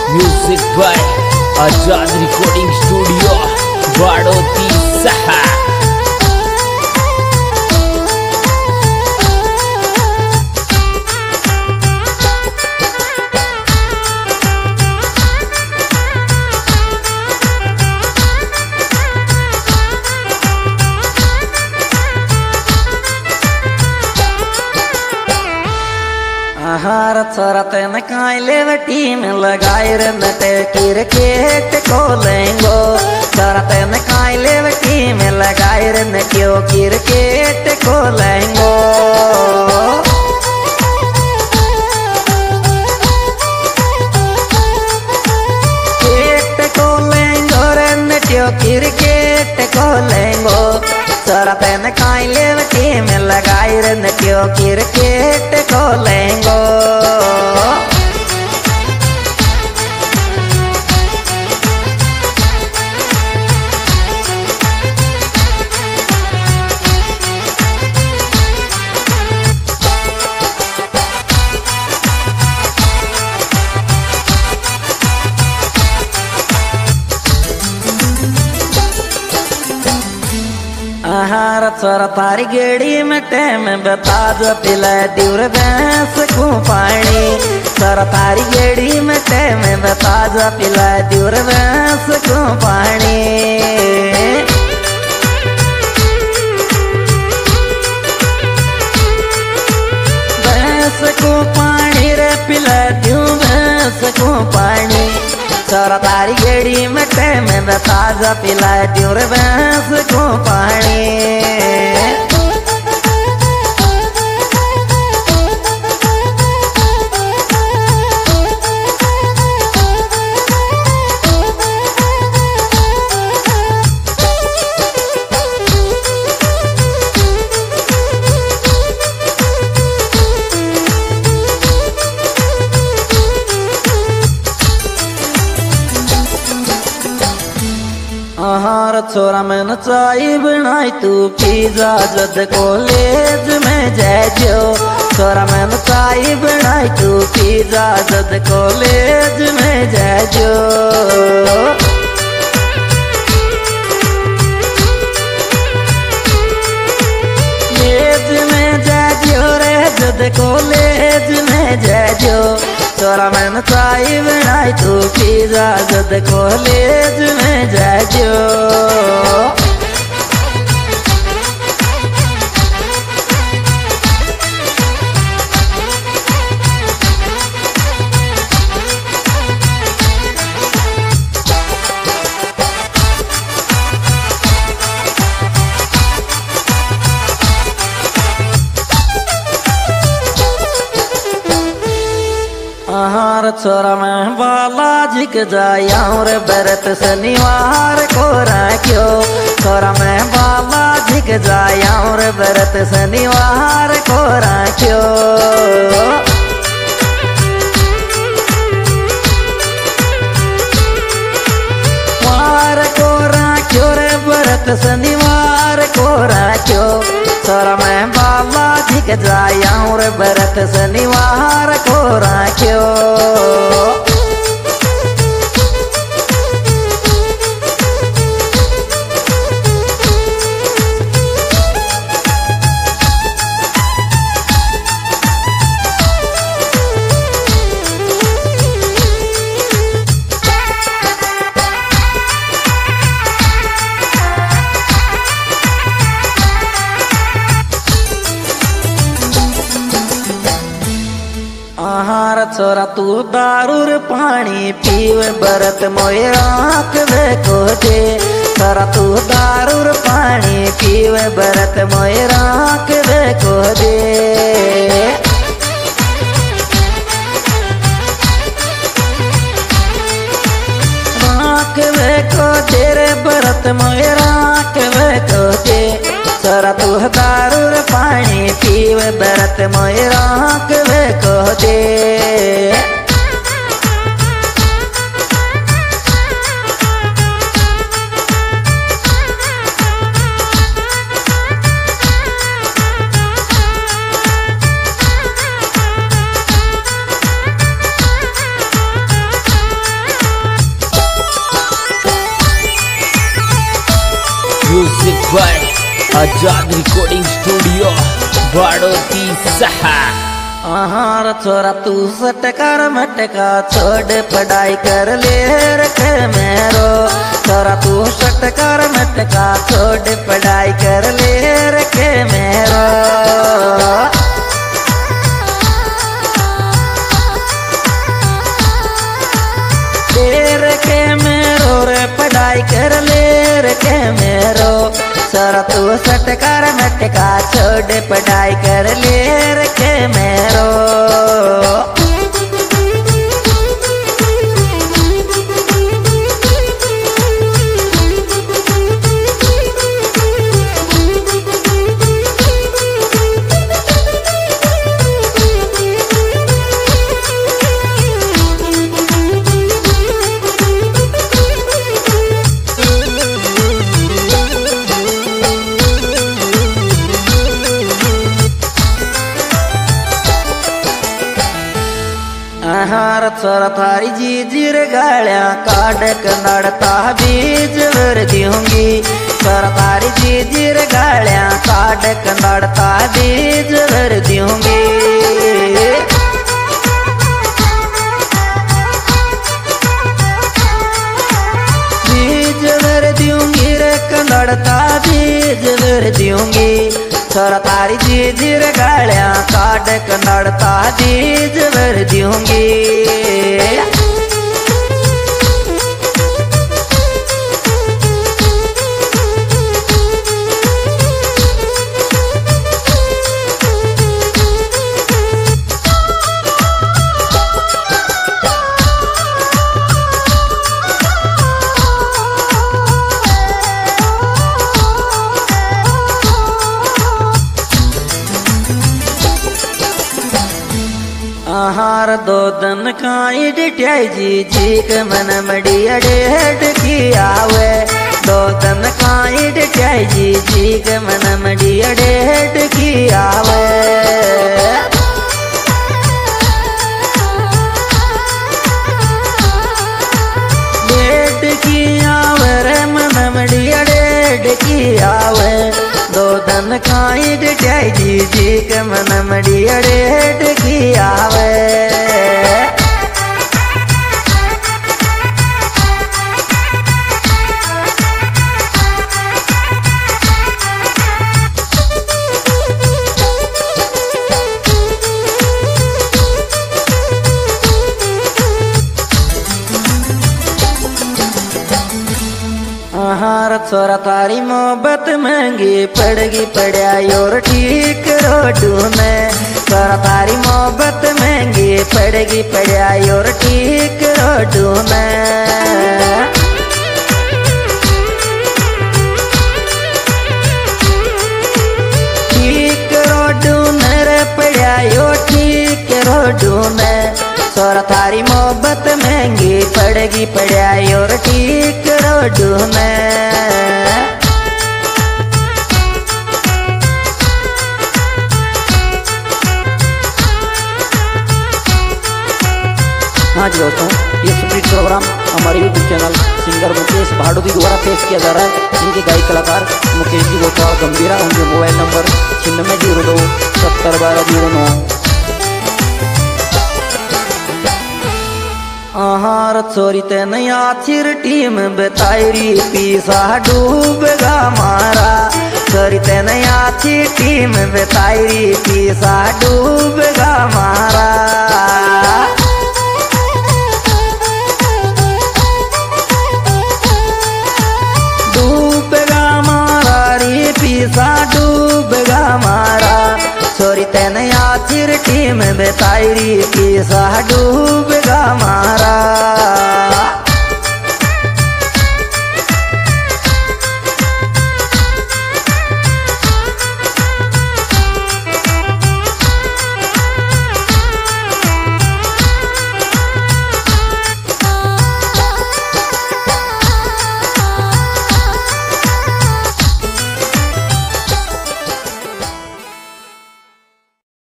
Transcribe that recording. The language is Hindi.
Music by Azad recording studio Bharoti सहा। आहार चरते न कायले टीम लगाए रनते क्रिकेट को लेंगो चरते न कायले टीम लगाए रन क्यों क्रिकेट को लेंगो क्रिकेट को लेंगो रन क्यों क्रिकेट को लेंगो चरते न कायले टीम लगाए रन क्यों क्रिकेट को लेंगो आहार चोर तारी गेड़ी में टाइम बता जो पिला दूर भैंस को पानी चोर तारी गेड़ी में टाइम बता जो पिला दूर भैंस को पानी भैंस को पानी रे पिला दूं भैंस को पानी चोर तारी गेड़ी में टाइम बता जो पिला दूर भैंस को पानी आहार छोरा मैंने चाय बनाई तू पिज्जा जद कॉलेज में जाजो छोरा मैंने चाय बनाई तू पिज्जा जद कॉलेज में जाजो कॉलेज में जाजो रे जद कॉलेज में जाजो छोरा मैंने चाय बनाई तू पिज्जा जद कॉलेज में जाजो आहार छोरा मैं बालाजी के जाऊं रे व्रत शनिवार को राख्यो छोरा मैं बालाजी के जाऊं रे व्रत शनिवार को राख्यो वार को राख्यो रे व्रत शनिवार को राख्यो छोरा मैं बालाजी के जाऊं रे व्रत शनिवार को राख्यो आहार छोरा तू दारूर पानी पीवे बरत मोए राख देखो जे छोरा तू दारूर पानी पीवे बरत मोए राख देखो जे राख देखो तेरे बरत मोए राख देखो जे छोरा तू दारूर पानी पीवे बरत मोए राख देखो जे आजाद रिकॉर्डिंग स्टूडियो बाड़ोती सहा। आहार छोरा तू सटकार मटका छोड़ पढ़ाई कर ले रखे मेरो। छोरा तू सटकार मटका छोड़ पढ़ाई कर ले रखे मेरो। के मेरो रे पढ़ाई कर ले रखे मेरो। छोरा तू सटकार मटका छोड़ पढ़ाई कर ले रखे मेरो। आहार छोरा थारी जीजीर गालियां काटक नड़ता बीज वर दूंगी। छोरा थारी जीजीर गालियां काटक नड़ता बीज वर दूंगी। बीज वर दूंगी रे कनड़ता बीज वर दूंगी। छोरा तारी जीजीर गालियां काटक नड़ता बीज वर दूंगी। आहार दो दन खाई डिटाई जी के मन मड़ी अडेड की आवे। दो दन खाई डिटाई जी के मन मड़ी अडेड की आवे। डेड की आवे रे मन मड़ी अडेड की आवे। दो दन खाई डिटाई जी के मन मड़ी अडेड की आवे। आहार छोरा तारी मोहब्बत महंगी पड़गी पड़ा योर ठीक रोडू में। छोरा तारी मोहब्बत महंगी पड़गी पड़ा योर ठीक रोडू में। ठीक रोडू में रे पड़ा यो ठीक रोडू में। छोरा थारी मोहब्बत महंगी पड़गी पड़ा योर ठीक रोडू में। हाँ जी दोस्तों, ये स्प्लिट प्रोग्राम हमारे YouTube channel singer Mukesh Bharoti द्वारा पेश किया जा रहा है। इनके गायक कलाकार मुकेश जी गोपाल गंभीरा। उनके मोबाइल नंबर 9602 70 12 09। आहार छोरी ते नया चिर टीम बताईरी पीसा डूबेगा मारा। छोरी ते नया चिर टीम बताईरी पीसा डूबेगा मारा। डूबेगा मारा रे पीसा डूबेगा मारा। छोरी ते नया चिर टीम बताईरी पीसा डूब